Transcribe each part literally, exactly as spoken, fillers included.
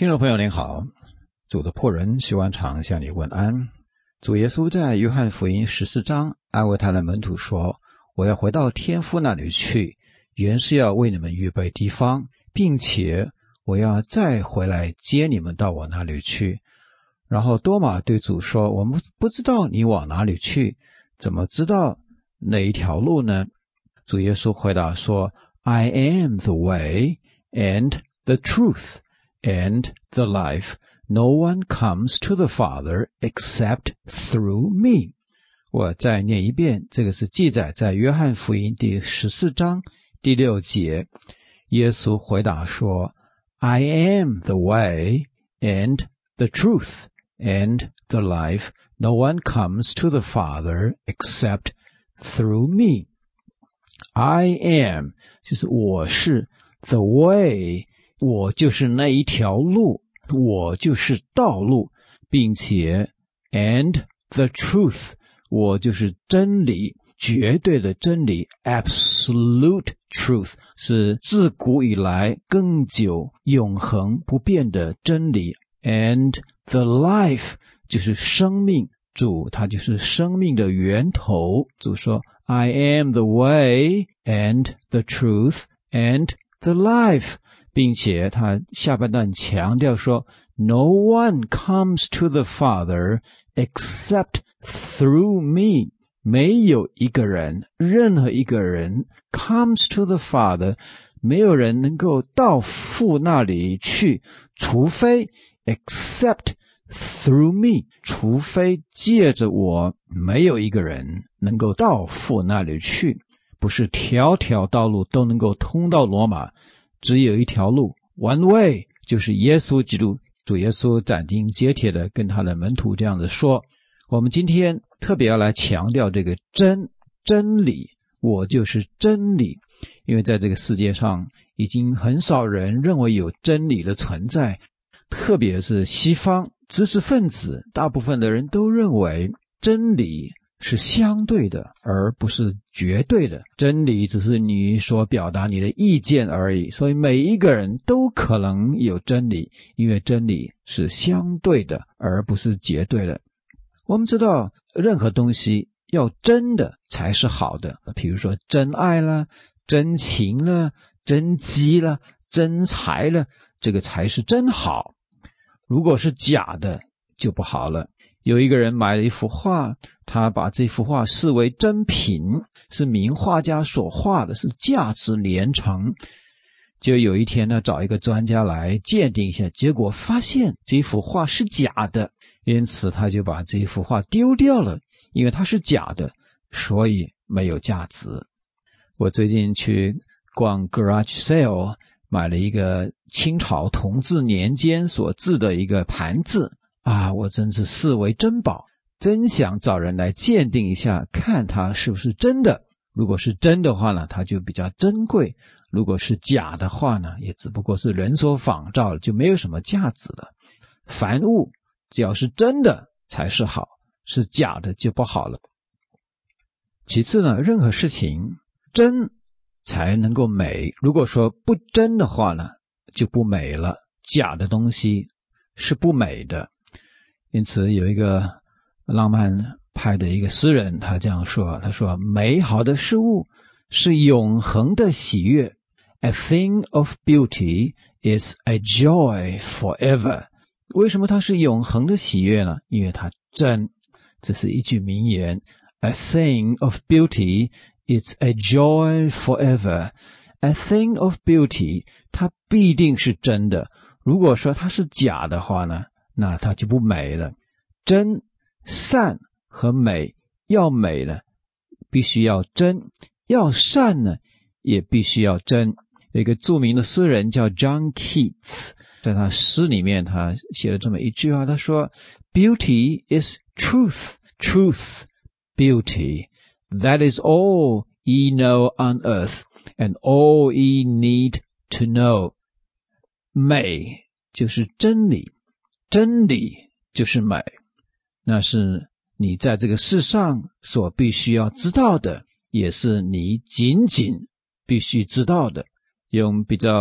听众朋友您好，主的仆人徐万长向你问安。主耶稣在约翰福音十四章安慰他的门徒说，我要回到天父那里去，原是要为你们预备地方，并且我要再回来接你们到我那里去。然后多马对主说，我们不知道你往哪里去，怎么知道哪一条路呢？主耶稣回答说， I am the way and the truth and the life. No one comes to the Father except through me. 我再念一遍，这个是记载在约翰福音第十四章第六节。耶稣回答说， I am the way and the truth and the life. No one comes to the Father except through me. I am 就是我是 the way， 我就是那一条路，我就是道路，并且 and the truth， 我就是真理，绝对的真理， absolute truth 是自古以来亘久永恒不变的真理， and the life 就是生命，主他就是生命的源头。主说 I am the way and the truth and the life， 并且他下半段强调说 No one comes to the Father except through me， 没有一个人，任何一个人 comes to the Father， 没有人能够到父那里去，除非 except through me， 除非借着我，没有一个人能够到父那里去。不是条条道路都能够通到罗马，只有一条路 one way， 就是耶稣基督。主耶稣斩钉截铁的跟他的门徒这样子说。我们今天特别要来强调这个真真理，我就是真理。因为在这个世界上已经很少人认为有真理的存在，特别是西方知识分子，大部分的人都认为真理是相对的，而不是绝对的。真理只是你所表达你的意见而已，所以每一个人都可能有真理，因为真理是相对的，而不是绝对的。我们知道任何东西要真的才是好的，比如说真爱啦，真情啦，真机啦，真财啦，这个才是真好。如果是假的就不好了。有一个人买了一幅画，他把这幅画视为真品，是名画家所画的，是价值连城。就有一天呢，找一个专家来鉴定一下，结果发现这幅画是假的，因此他就把这幅画丢掉了，因为它是假的，所以没有价值。我最近去逛 garage sale， 买了一个清朝同治年间所制的一个盘子啊，我真是视为珍宝，真想找人来鉴定一下，看它是不是真的。如果是真的话呢，它就比较珍贵；如果是假的话呢，也只不过是人所仿造，就没有什么价值了。凡物只要是真的才是好，是假的就不好了。其次呢，任何事情真才能够美，如果说不真的话呢，就不美了。假的东西是不美的。因此有一个浪漫派的一个诗人，他这样说，他说美好的事物是永恒的喜悦， A thing of beauty is a joy forever。 为什么它是永恒的喜悦呢？因为它真。这是一句名言， A thing of beauty is a joy forever。 A thing of beauty 它必定是真的，如果说它是假的话呢，那它就不美了。真、善和美，要美呢必须要真，要善呢也必须要真。有一个著名的诗人叫 John Keats， 在他诗里面他写了这么一句话，他说 Beauty is truth, truth, beauty. That is all ye know on earth, and all ye need to know. 美就是真理，真理就是美，那是你在这个世上所必须要知道的，也是你仅仅必须知道的。用比较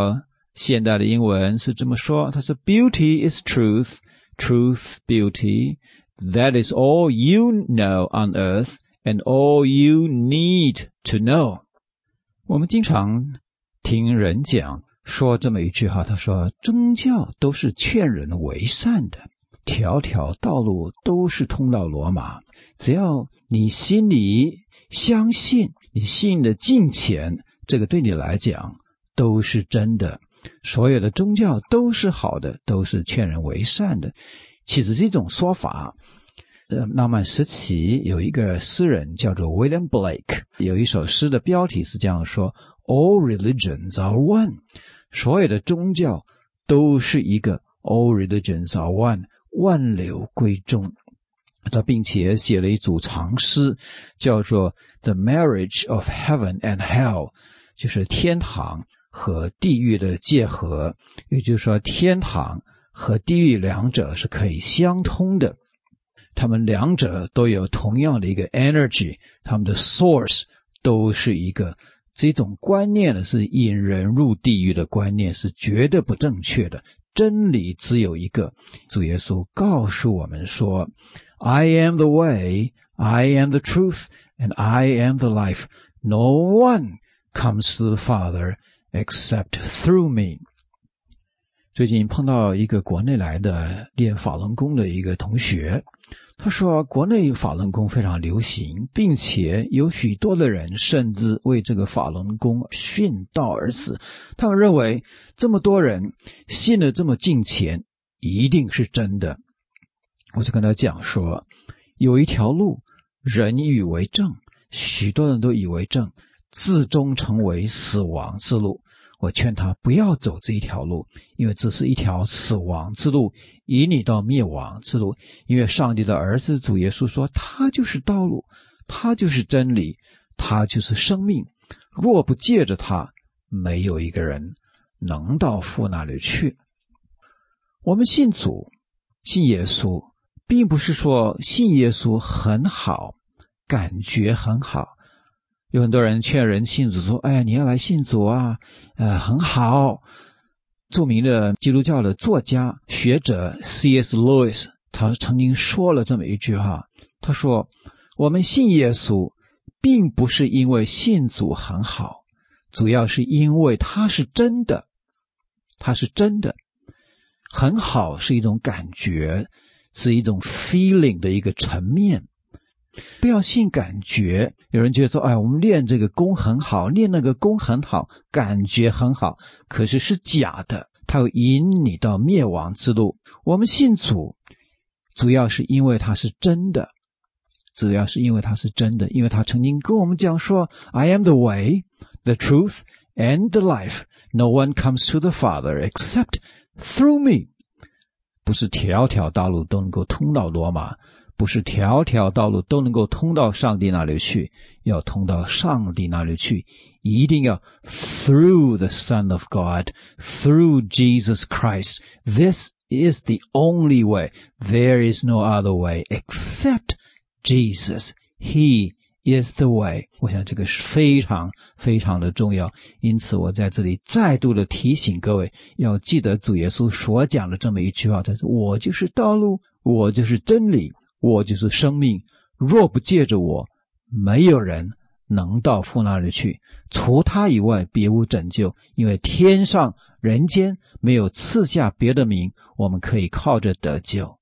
现代的英文是这么说，它是 Beauty is truth, truth beauty. That is all you know on earth and all you need to know. 我们经常听人讲说这么一句话，他说宗教都是劝人为善的，条条道路都是通到罗马，只要你心里相信，你信的敬虔，这个对你来讲都是真的。所有的宗教都是好的，都是劝人为善的。其实这种说法，呃，浪漫时期有一个诗人叫做 William Blake， 有一首诗的标题是这样说 All religions are one， 所有的宗教都是一个 All religions are one， 万流归宗。他并且写了一组长诗叫做 The Marriage of Heaven and Hell， 就是天堂和地狱的结合，也就是说天堂和地狱两者是可以相通的，他们两者都有同样的一个 energy， 他们的 source 都是一个。这种观念呢是引人入地狱的观念，是绝对不正确的。真理只有一个，主耶稣告诉我们说 I am the way, I am the truth, and I am the life. No one comes to the Father except through me. 最近碰到一个国内来的练法轮功的一个同学，他说国内法轮功非常流行，并且有许多的人甚至为这个法轮功殉道而死。他们认为这么多人信得这么敬虔一定是真的。我就跟他讲说，有一条路人以为正，许多人都以为正，至终成为死亡之路。我劝他不要走这一条路，因为这是一条死亡之路，引你到灭亡之路。因为上帝的儿子主耶稣说，他就是道路，他就是真理，他就是生命，若不借着他，没有一个人能到父那里去。我们信主信耶稣，并不是说信耶稣很好，感觉很好。有很多人劝人信主说，哎呀，你要来信主啊，呃，很好。著名的基督教的作家学者 C S Lewis 他曾经说了这么一句话，他说我们信耶稣并不是因为信主很好，主要是因为他是真的，他是真的。很好是一种感觉，是一种 feeling 的一个层面。不要信感觉，有人觉得说，哎，我们练这个功很好，练那个功很好，感觉很好，可是是假的，它会引你到灭亡之路。我们信主主要是因为它是真的，主要是因为它是真的，因为他曾经跟我们讲说 I am the way, the truth, and the life. No one comes to the Father except through me. 不是条条道路都能够通到罗马，不是条条道路都能够通到上帝那里去，要通到上帝那里去，一定要 through the Son of God, through Jesus Christ. This is the only way. There is no other way except Jesus. He is the way. 我想这个是非常非常的重要，因此我在这里再度的提醒各位，要记得主耶稣所讲的这么一句话，他说我就是道路，我就是真理，我就是生命，若不借着我，没有人能到父那里去，除他以外别无拯救，因为天上人间没有赐下别的名，我们可以靠着得救。